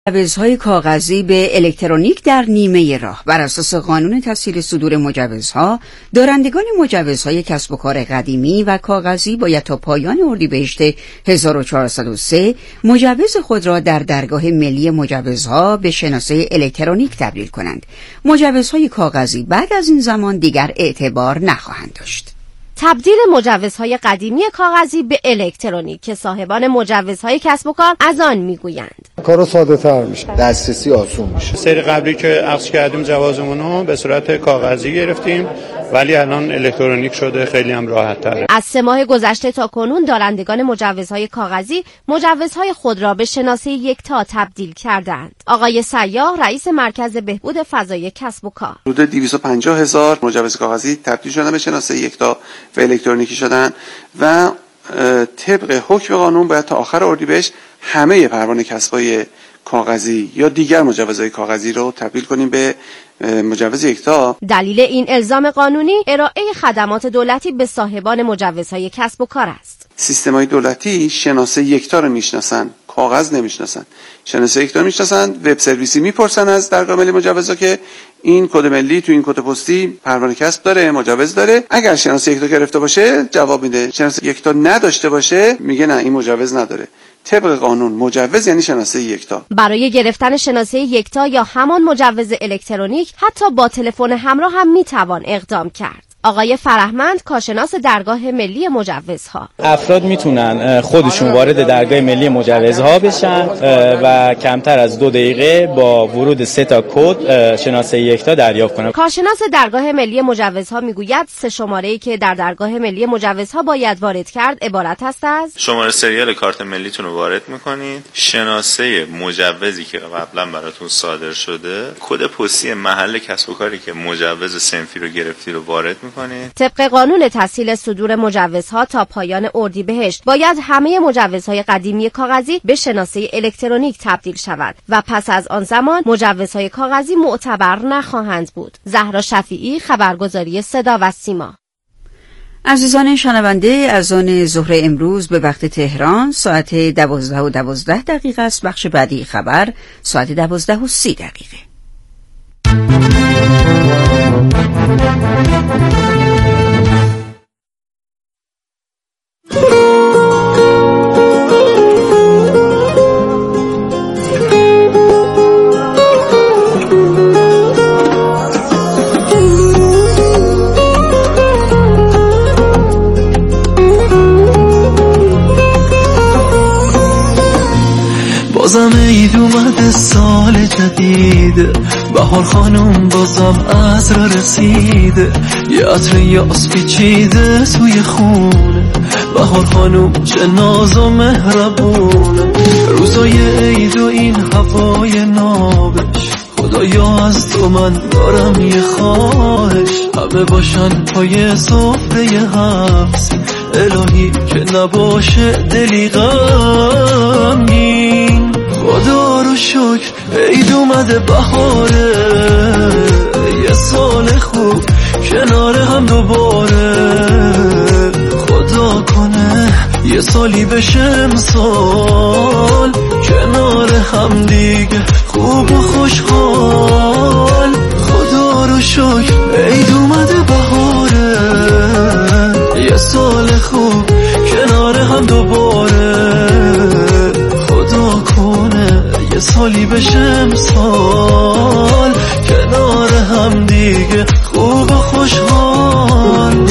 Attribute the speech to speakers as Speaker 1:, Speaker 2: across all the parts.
Speaker 1: مجوزهای کاغذی به الکترونیک در نیمه راه. بر اساس قانون تسهیل صدور مجوزها، دارندگان مجوزهای کسب و کار قدیمی و کاغذی باید تا پایان اردیبهشت 1403 مجوز خود را در درگاه ملی مجوزها به شناسه الکترونیک تبدیل کنند. مجوزهای کاغذی بعد از این زمان دیگر اعتبار نخواهند داشت.
Speaker 2: تبدیل مجوزهای قدیمی کاغذی به الکترونیک که صاحبان مجوزهای کسب و کار از آن میگویند.
Speaker 3: کارو ساده تر میشه، دسترسی آسون میشه.
Speaker 4: سری قبلی که اخذ کردیم جوازمون رو به صورت کاغذی گرفتیم، ولی الان الکترونیک شده، خیلی هم راحت تره.
Speaker 2: از 3 ماه گذشته تا کنون دارندگان مجوزهای کاغذی مجوزهای خود را به شناسه یکتا تبدیل کردند. آقای سیاح رئیس مرکز بهبود فضای کسب و کار:
Speaker 5: حدود 250,000 مجوز کاغذی تبدیل شدن به شناسه یکتا و الکترونیکی شدن و طبق حکم قانون باید تا آخر اردیبهشت همه پروانه کسبای کاغذی یا دیگر مجوزهای کاغذی رو تبدیل کنیم به مجوز یکتا.
Speaker 2: دلیل این الزام قانونی ارائه خدمات دولتی به صاحبان مجوزهای کسب و کار است.
Speaker 5: سیستم‌های دولتی شناسه یکتا رو میشناسن، کاغذ نمیشناسن. شناسه یکتا میشناسن، وب سرویسی میپرسن از درگاه ملی مجوزها که این کد ملی تو این کد پستی پروانه کسب داره، مجوز داره. اگر شناسه یکتا گرفته باشه جواب میده، شناسه یکتا نداشته باشه میگه نه این مجوز نداره. طبق قانون مجوز یعنی شناسه یکتا.
Speaker 2: برای گرفتن شناسه یکتا یا همان مجوز الکترونیک حتی با تلفن همراه هم میتوان اقدام کرد. آقای فرهمند کارشناس درگاه ملی مجوزها:
Speaker 6: افراد میتونن خودشون وارد درگاه ملی مجوزها بشن و کمتر از 2 دقیقه با ورود 3 تا کد شناسه یکتا دریافت کنن.
Speaker 2: کارشناس درگاه ملی مجوزها میگوید 3 شماره‌ای که در درگاه ملی مجوزها باید وارد کرد عبارت است از:
Speaker 7: شماره سریال کارت ملیتون رو وارد میکنید، شناسه مجوزی که قبلا براتون صادر شده، کد پستی محل کسب و کاری که مجوز صنفی رو گرفتی رو وارد میکنید.
Speaker 2: طبق قانون تسهیل صدور مجوزها تا پایان اردیبهشت باید همه مجوزهای قدیمی کاغذی به شناسه الکترونیک تبدیل شود و پس از آن زمان مجوزهای کاغذی معتبر نخواهند بود. زهرا شفیعی، خبرگزاری صدا و سیما.
Speaker 1: عزیزان شنونده، از آن ظهر امروز به وقت تهران ساعت 12:12 است. بخش بعدی خبر ساعت 12:30.
Speaker 8: بازم عید اومده، سال جدیده، بهار خانم بازم عصر رسیده، یه عطر یاس پیچیده توی خونه، بهار خانم چه ناز و مهربونه، روزای عید و این هوای نابش، خدایا از تو من دارم یه خواهش، همه باشن پای سفره حبس، الهی که نباشه دلی غمگین، خدا رو شکر عید اومده، بهاره، یه سال خوب کنار هم دوباره، خدا کنه یه سالی بشه امسال کنار هم دیگه خوب و خوشحال، خدا رو شکر عید اومده، بهاره، یه سال خوب کنار هم دوباره، خدا کنه یه سالی بشه امسال کنار هم دیگه خوب و خوشحال.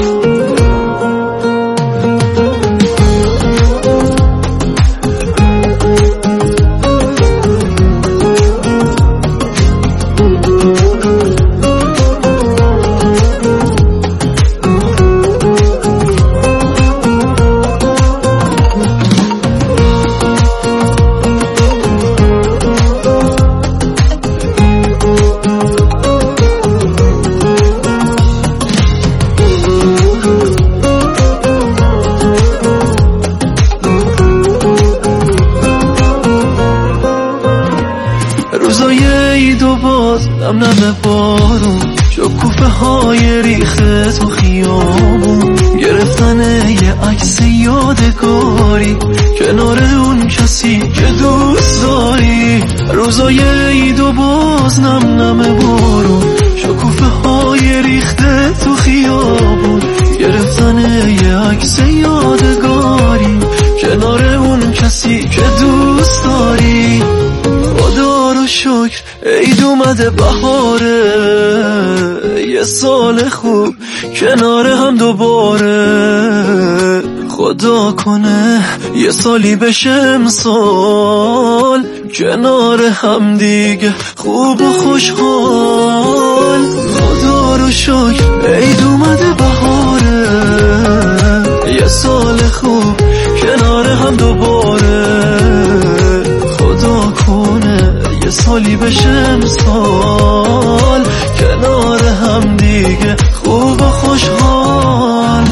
Speaker 8: شکوفه های ریخته تو خیابون، گرفتن یه عکس یادگاری کنار اون کسی که دوست داری، روزای عید و باز نم نم بارون، شکوفه های ریخته تو خیابون، گرفتن یه عکس یادگاری کنار اون کسی که دوست داری. خدا رو شکر عید اومده بهاره، یه سال خوب کنار هم دوباره، خدا کنه یه سالی بشه امسال کنار هم دیگه خوب و خوشحال. خدا رو شکر عید اومده بهاره، یه سال خوب کنار هم دوباره، خدا کنه یه سالی بشه امسال کنار هم دیگه خوب و خوشحال.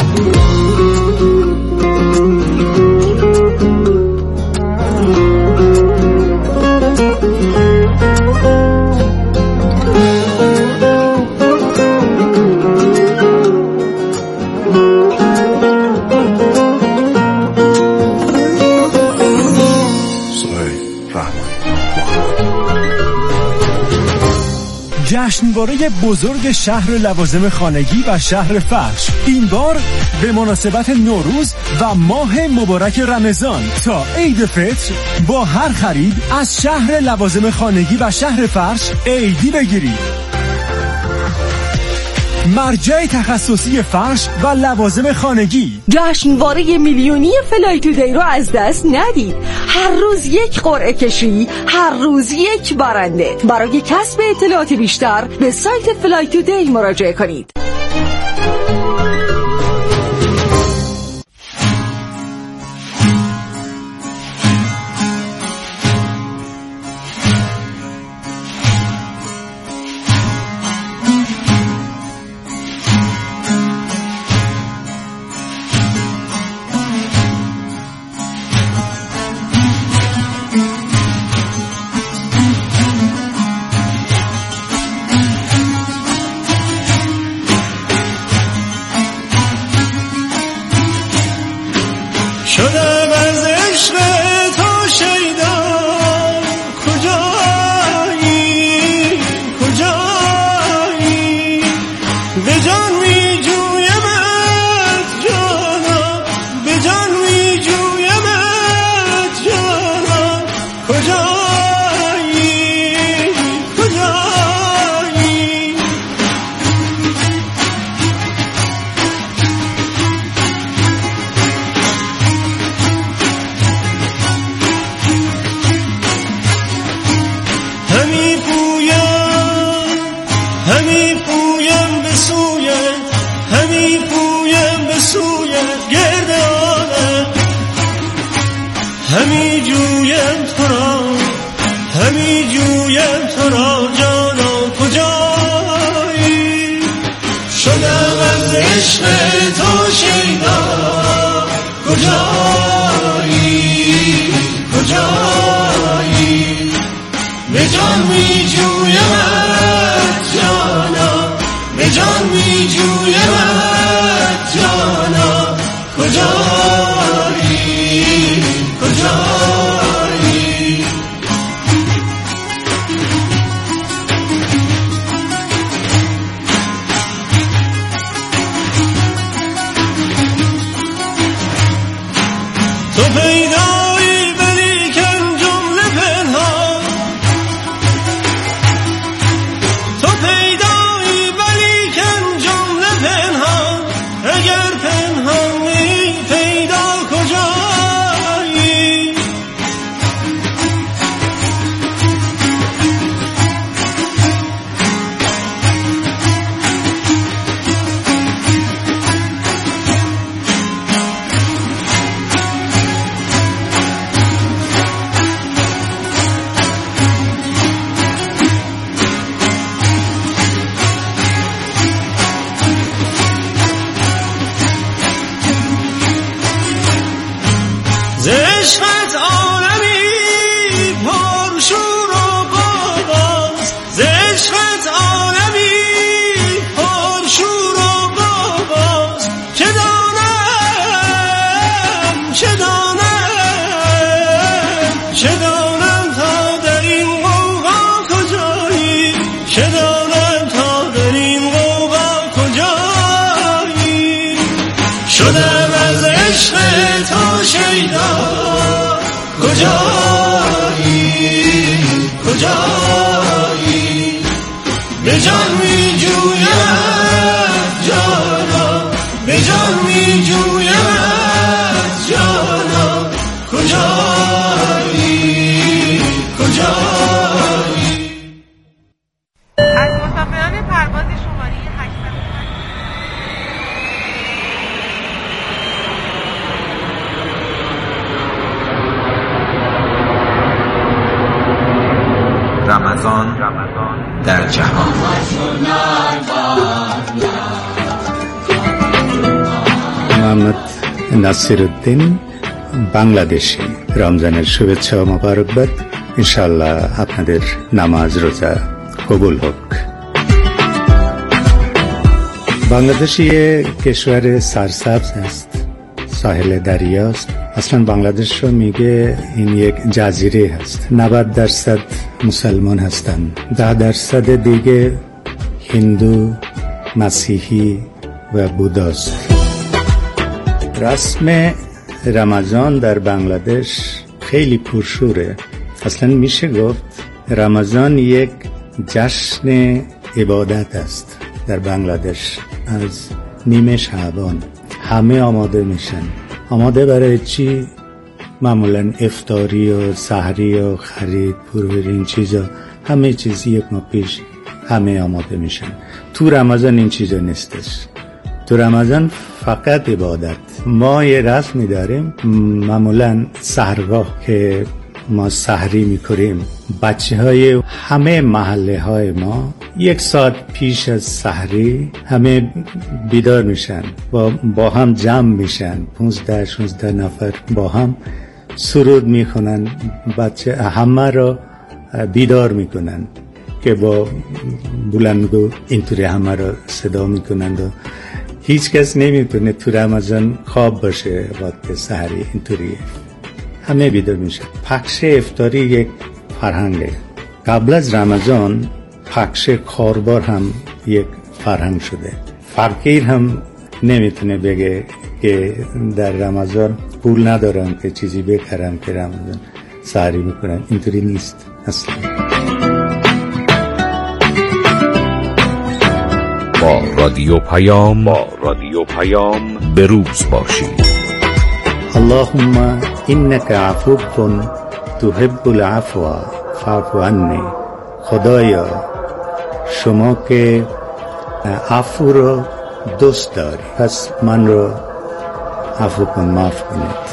Speaker 9: جشنواره بزرگ شهر لوازم خانگی و شهر فرش، این بار به مناسبت نوروز و ماه مبارک رمضان تا عید فطر با هر خرید از شهر لوازم خانگی و شهر فرش عیدی بگیرید. مرجع تخصصی فرش و لوازم خانگی.
Speaker 10: جشنواره میلیونی فلای تودی رو از دست ندید. هر روز یک قرعه کشی، هر روز یک برنده. برای کسب اطلاعات بیشتر به سایت فلای تودی مراجعه کنید.
Speaker 8: کجایی به جان می جوید جانا به جان می جوید جانا کجایی کجایی.
Speaker 11: از مسافران پرواز شماره 800
Speaker 12: رمضان در جهان.
Speaker 13: محمد নাসিরউদ্দিন বাংলাদেশি রমজানের শুভেচ্ছা ও মোবারকবাদ। ইনশাআল্লাহ আপনাদের নামাজ রোজা কবুল হোক। बांग्लादेश ये कश्वर सरसब्ज است، ساحل دریاست. اصلا بنگلادش رو میگه این یک جزیره هست. 90% مسلمان هستند، 10% دیگه هندو، مسیحی و بوداست. رسم رمضان در بنگلادش خیلی پرشوره. اصلا میشه گفت رمضان یک جشن عبادت است در بنگلادش. از نیمه شعبان همه آماده میشن. آماده برای چی؟ معمولا افطاری و سحری و خرید پرور این چیزا، همه چیز یک ماه پیش همه آماده میشن. تو رمضان این چیزا نیستش. تو رمضان فقط عبادت. ما یه رسمی داریم، معمولا سحرگاه که ما سحری میکنیم، بچه های همه محله های ما 1 ساعت پیش از سحری همه بیدار میشن، با هم جمع میشن، 15-16 نفر با هم سرود میخونن، بچه همه را بیدار میکنن که با بلندگو اینطوری همه را صدا میکنند و هیچ کس نمیتونه تو رمضان خواب باشه وقت سحری. اینطوریه همه بیدار میشن. پخش افطاری یک فرهنگه. قبل از رمضان پخش کاربار هم یک فرهنگ شده. فقیر هم نمیتونه بگه که در رمضان پول ندارم که چیزی بخرم که رمضان سحری بکنم. اینطوری نیست اصلا.
Speaker 14: با رادیو پیام به روز باشید.
Speaker 13: اللهم انك عفو تحب العفو فاعف عني. خدایا شما که عفو رو دوست داری، پس من رو عفو کن، معاف کنید.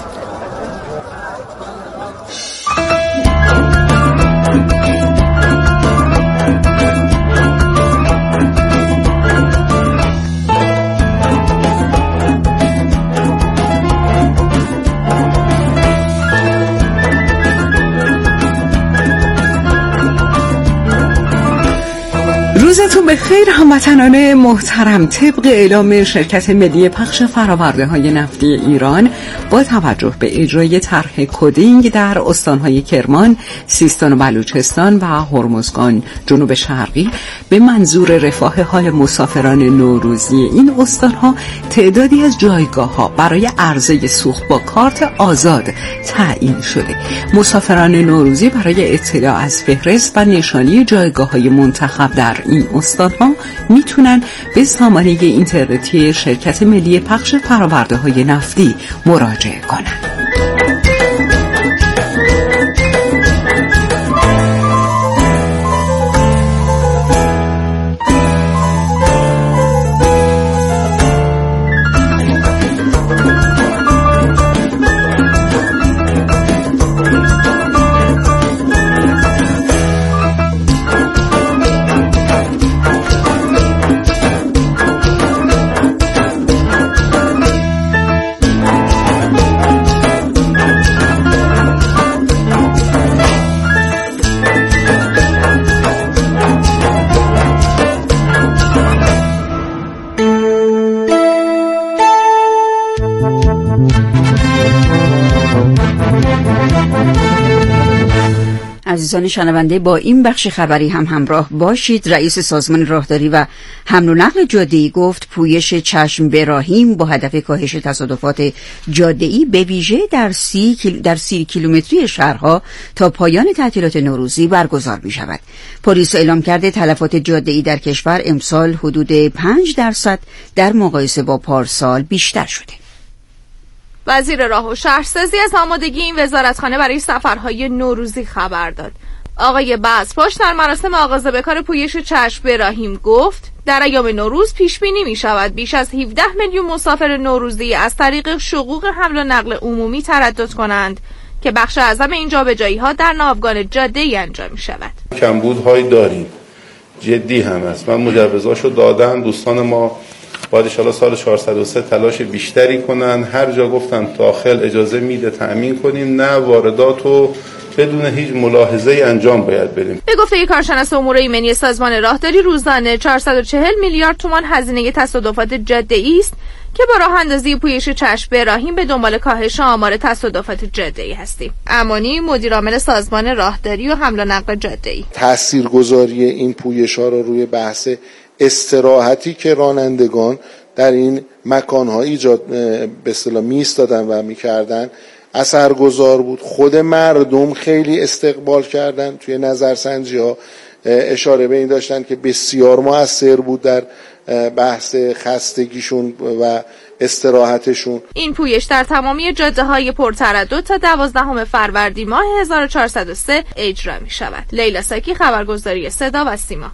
Speaker 10: روزتون بخیر هموطنان محترم. طبق اعلام شرکت ملی پخش فرآورده‌های نفتی ایران، با توجه به اجرای طرح کدینگ در استان‌های کرمان، سیستان و بلوچستان و هرمزگان جنوب شرقی به منظور رفاه حال مسافران نوروزی این استان‌ها، تعدادی از جایگاه‌ها برای عرضه سوخت با کارت آزاد تعیین شده. مسافران نوروزی برای اطلاع از فهرست و نشانی جایگاه‌های منتخب در این استان‌ها میتونن به سامانه اینترنتی شرکت ملی پخش فرآورده‌های نفتی مراجعه کنن.
Speaker 1: عزیزان شنونده، با این بخش خبری هم همراه باشید. رئیس سازمان راهداری و حمل و نقل جاده‌ای گفت پویش چشم براهیم با هدف کاهش تصادفات جاده‌ای به ویژه در 30 کیلومتری شهرها تا پایان تعطیلات نوروزی برگزار می شود. پلیس اعلام کرده تلفات جاده‌ای در کشور امسال حدود 5% در مقایسه با پارسال بیشتر شده.
Speaker 15: وزیر راه و شهرسازی از آمادگی این وزارتخانه برای سفرهای نوروزی خبر داد. آقای بزپاش در مراسم آغاز به کار پویش چشم براهیم گفت در ایام نوروز پیش بینی می شود بیش از 17 میلیون مسافر نوروزی از طریق شقوق حمل و نقل عمومی تردد کنند که بخش اعظم این جابجایی‌ها در ناوگان جاده‌ای انجام می شود.
Speaker 16: کمبودهایی داریم، جدی هم است. من مجوزاشو دادم، دوستان ما باید انشاءالله سال 403 تلاش بیشتری کنن. هر جا گفتم داخل اجازه میده تأمین کنیم، نه وارداتو بدون هیچ ملاحظه‌ای انجام باید بریم.
Speaker 15: به گفته کارشناس امور ایمنی سازمان راهداری روزانه 440 میلیارد تومان هزینه تصادفات جاده‌ای است که با راه اندازی پویش چشم براهیم به دنبال کاهش آمار تصادفات جاده‌ای هستیم. امانی مدیر عامل سازمان راهداری و حمل و نقل جاده‌ای:
Speaker 3: تاثیرگذاری این پویش‌ها رو روی بحث استراحتی که رانندگان در این مکان‌ها ایجاد به اصطلاح می‌ایستادن و می‌کردن اثرگذار بود. خود مردم خیلی استقبال کردن. توی نظرسنجی‌ها اشاره به این داشتن که بسیار مؤثر بود در بحث خستگیشون و استراحتشون.
Speaker 15: این پویش در تمامی جاده‌های پرتردد تا 12 فروردین ماه 1403 اجرا می‌شود. لیلا ساکی، خبرگزاری صدا و سیما.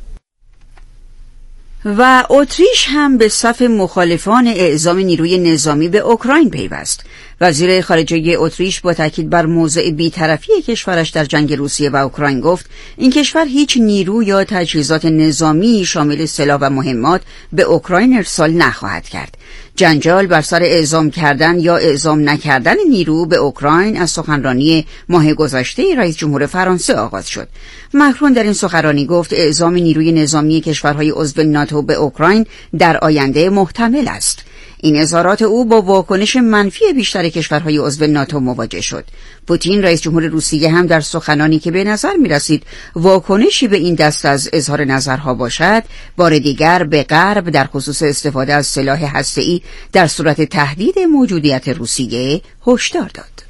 Speaker 1: و اتریش هم به صف مخالفان اعزام نیروی نظامی به اوکراین پیوست. وزیر خارجه اتریش با تاکید بر موضع بی‌طرفی کشورش در جنگ روسیه و اوکراین گفت این کشور هیچ نیرو یا تجهیزات نظامی شامل سلاح و مهمات به اوکراین ارسال نخواهد کرد. جنجال بر سر اعزام کردن یا اعزام نکردن نیرو به اوکراین از سخنرانی ماه گذشته رئیس جمهور فرانسه آغاز شد. ماکرون در این سخنرانی گفت اعزام نیروی نظامی کشورهای عضو ناتو به اوکراین در آینده محتمل است. این اظهارات او با واکنش منفی بیشتر کشورهای عضو ناتو مواجه شد. پوتین رئیس جمهور روسیه هم در سخنانی که به نظر می رسید واکنشی به این دست از اظهار نظرها باشد، بار دیگر به غرب در خصوص استفاده از سلاح هسته‌ای در صورت تهدید موجودیت روسیه هشدار داد.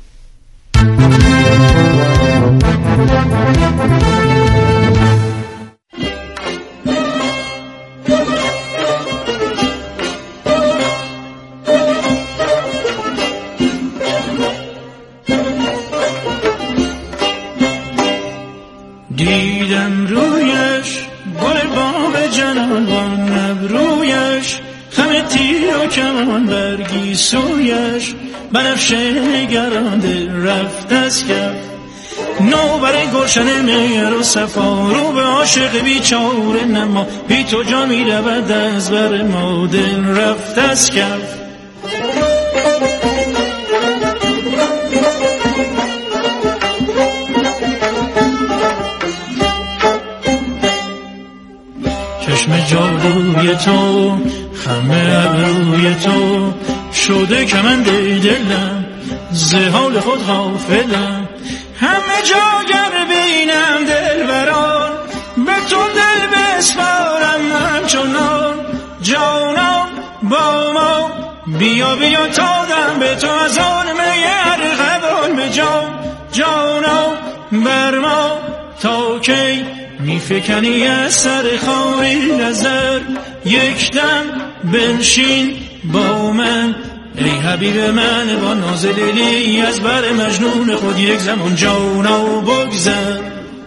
Speaker 8: دیدم رویش گل باغ جنان، ابرویش خم تیر و کمان، برگی سویش بنفشه گرانده رفت از کف. نوبر گلشن مهر و صفا، رو به عاشق بیچاره نما، بی تو جا می رود از بر ما، دل رفت از کف. چشم جادوی تو، خم ابروی تو، شده کمند دلم، ز حال خود غافلم. همه جا گر بینم دلبران، به تو دل بسپارم همچنان. جانم با ما بیا بیا تا دم به تو از آن میر غبان به جان. جانم بر ما تا کی میفکنی از سر خاری نظر، یک دم بنشین با من ای حبیب من، با ناز دلی از بر مجنون خود یک زمان جانا بگذر.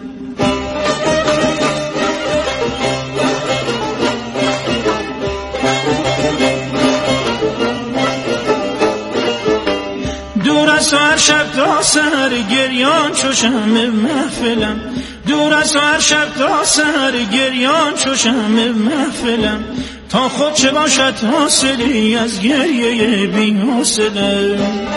Speaker 8: دور از تو هر شب تا سحر گریان چو شمع محفلم، دور از تو هر شب تا سحر گریان چو شمع محفلم. تا خود چه باشد حاصلی از گریه بی حاصله.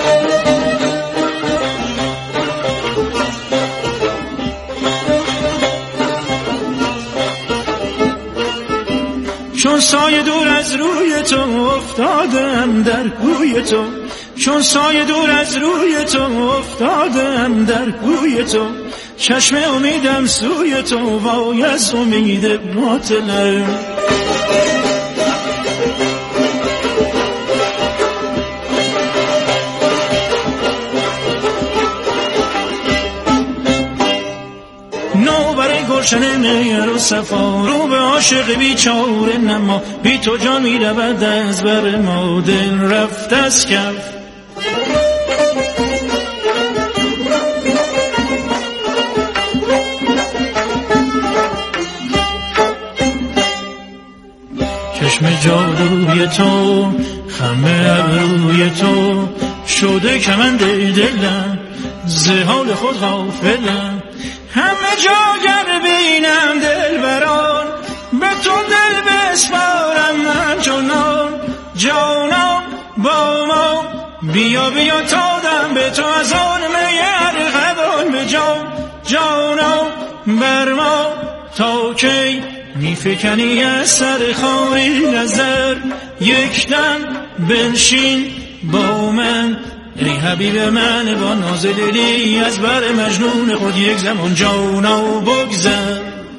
Speaker 8: چون سایه دور از روی تو افتادم در کوی تو، چون سایه دور از روی تو افتادم در کوی تو.
Speaker 17: چشم امیدم سوی تو وای از امید باطله. نوبر گلشن مهر و صفا رو به عاشق بیچاره نما، بی تو جان می رود از بر ما دل رفت از کف. چشم جادوی تو خم ابروی تو شده کمند دلم، ز حال خود غافلم. همه جا گر بینم دل بران، به تو دل بسپارم من چنان. جانم با ما بیا بیا تا دم به تو از آن میر قدان به جان. جانم بر ما تا کی میفکنی از سر خاری نظر، یک دم بنشین با من ای حبیب من با ناز دلی، از بر مجنون خود یک زمان جانا بگذر.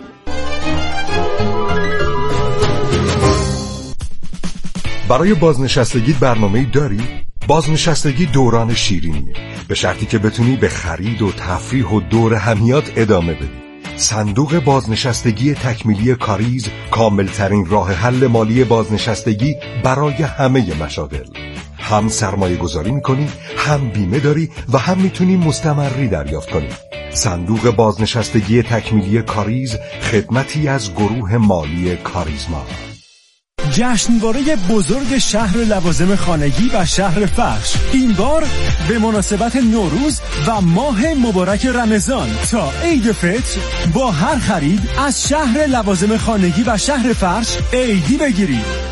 Speaker 18: برای بازنشستگی برنامه‌ای داری؟ بازنشستگی دوران شیرینیه، به شرطی که بتونی به خرید و تفریح و دور همیات ادامه بدی. صندوق بازنشستگی تکمیلی کاریز کاملترین راه حل مالی بازنشستگی برای همه مشاغل. هم سرمایه گذاری میکنی، هم بیمه داری و هم میتونی مستمری دریافت کنی. صندوق بازنشستگی تکمیلی کاریز خدمتی از گروه مالی کاریزما.
Speaker 9: جشنواره بزرگ شهر لوازم خانگی و شهر فرش، این بار به مناسبت نوروز و ماه مبارک رمضان تا عید فطر با هر خرید از شهر لوازم خانگی و شهر فرش عیدی بگیرید.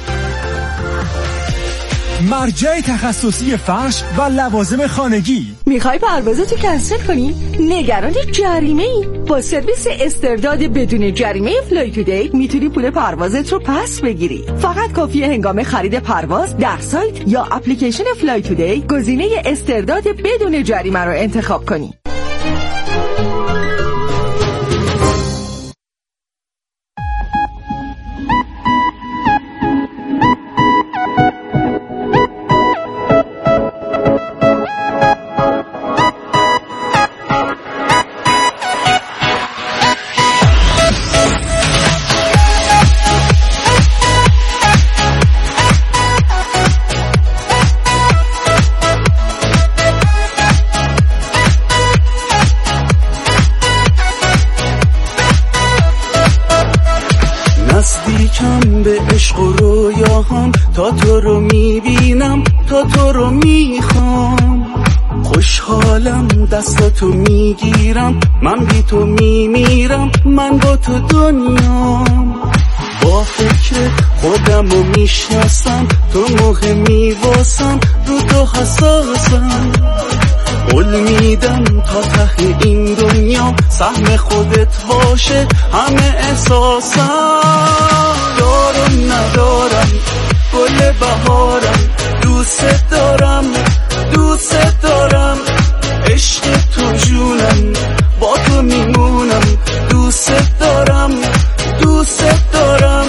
Speaker 9: مرجع تخصصی فرش و لوازم خانگی.
Speaker 10: میخوای پروازتو کنسل کنی؟ نگران جریمه‌ای؟ با سرویس استرداد بدون جریمه فلای تودی میتونی پول پروازت رو پس بگیری. فقط کافیه هنگام خرید پرواز در سایت یا اپلیکیشن فلای تودی گزینه استرداد بدون جریمه رو انتخاب کنی.
Speaker 8: نزدیکم به عشق و رویاهام، تا تو رو میبینم، تا تو رو میخوام. خوشحالم دستاتو میگیرم، من بی تو میمیرم، من با تو دنیام. با فکر خودم رو میشناسم، تو مهمی واسم، رو تو حساسم. قول میدم تا ته این دنیا سهم خودت باشه همه احساسم. دارم ندارم گل بهارم، دوست دارم دوست دارم. عشق تو جونم، با تو میمونم، دوست دارم دوست دارم.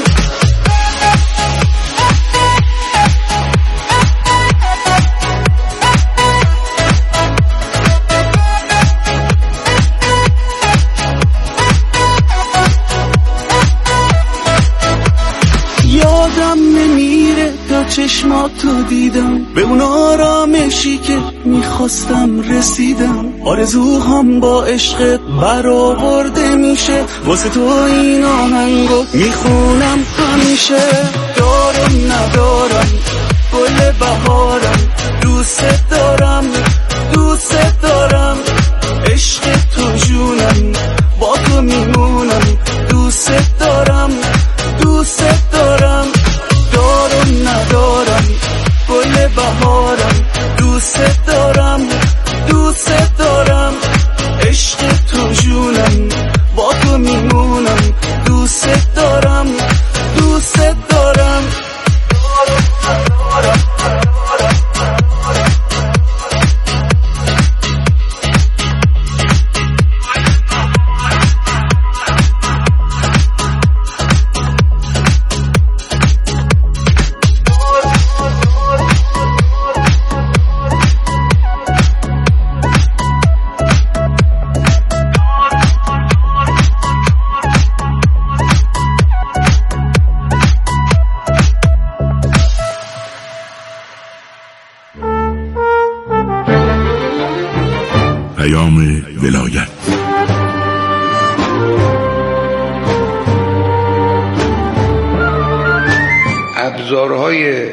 Speaker 8: یادم نمیره تا چشماتو دیدم، به اون آرامشی که میخواستم رسیدم. آرزوهام با عشقت برآورده میشه، واسه تو این آهنگو میخونم همیشه. دارم ندارم گل بهارم، دوست دارم دوست دارم. عشق تو جونم، با تو میمونم، دوست دارم دوست دارم. دارم ندارم گل بهارم، دوست دارم دوست دارم. عشق تو جونم، با تو میمونم، دوست دارم دوست دارم.
Speaker 19: ابزارهای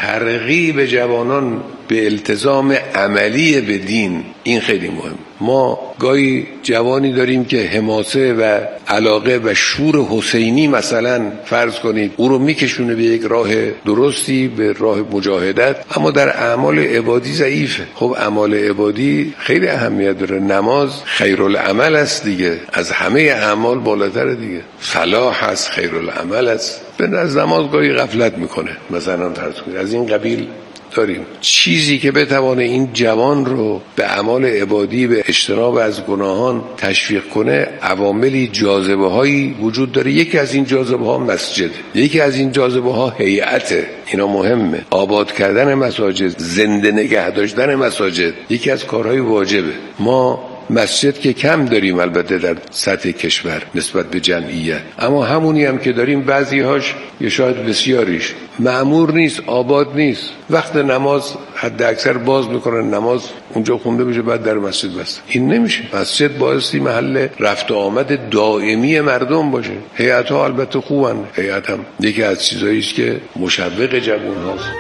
Speaker 19: ترغیب جوانان به التزام عملی به دین، این خیلی مهم. ما گاهی جوانی داریم که حماسه و علاقه و شور حسینی مثلا فرض کنید او رو میکشونه به یک راه درستی، به راه مجاهدت، اما در اعمال عبادی ضعیفه. خب اعمال عبادی خیلی اهمیت داره. نماز خیرالعمل است دیگه، از همه اعمال بالاتره دیگه. صلاح است، خیرالعمل است. از نماز گاهی غفلت میکنه مثلا فرض کنید. از این قبیل داریم. چیزی که بتوانه این جوان رو به اعمال عبادی، به اجتناب از گناهان تشویق کنه، عواملی، جاذبه هایی وجود داره. یکی از این جاذبه ها مسجد، یکی از این جاذبه ها هیئته. اینا مهمه. آباد کردن مساجد، زنده نگه داشتن مساجد یکی از کارهای واجبه. ما مسجد که کم داریم البته در سطح کشور نسبت به جمعیت، اما همونی هم که داریم بعضی هاش یا شاید بسیاریش معمور نیست، آباد نیست. وقت نماز حد اکثر باز میکنن، نماز اونجا خونده بشه بعد در مسجد بسته. این نمیشه. مسجد بایستی محل رفت و آمد دائمی مردم باشه. هیئت ها البته خوبن، هیئت هم یکی از چیزایی است که مشوق جوان هاست.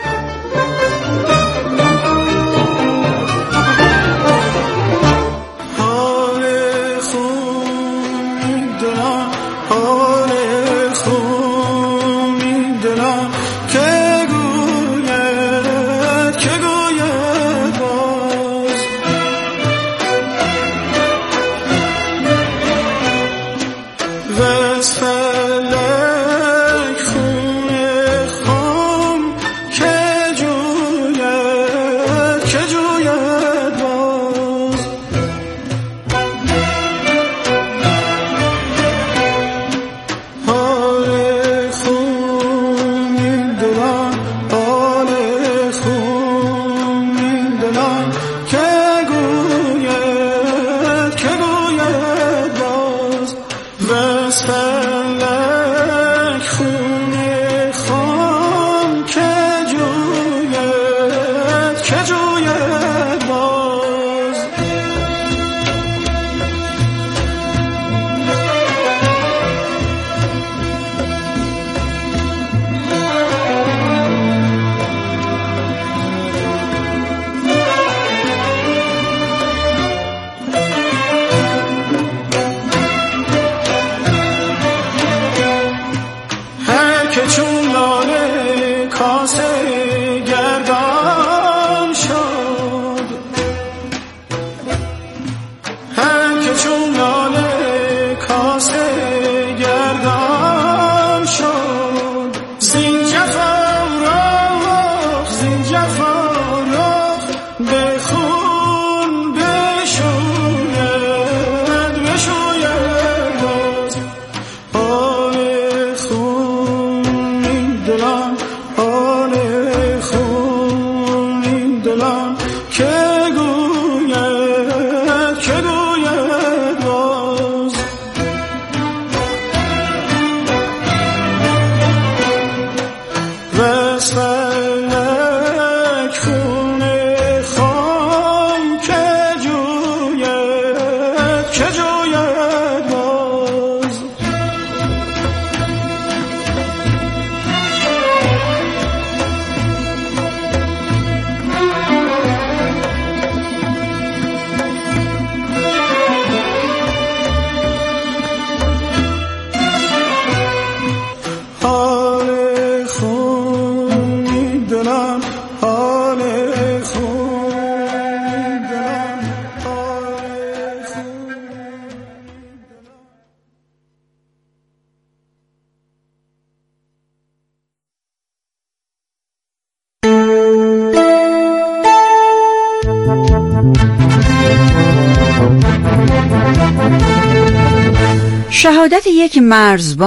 Speaker 1: شهادت یک مرزبان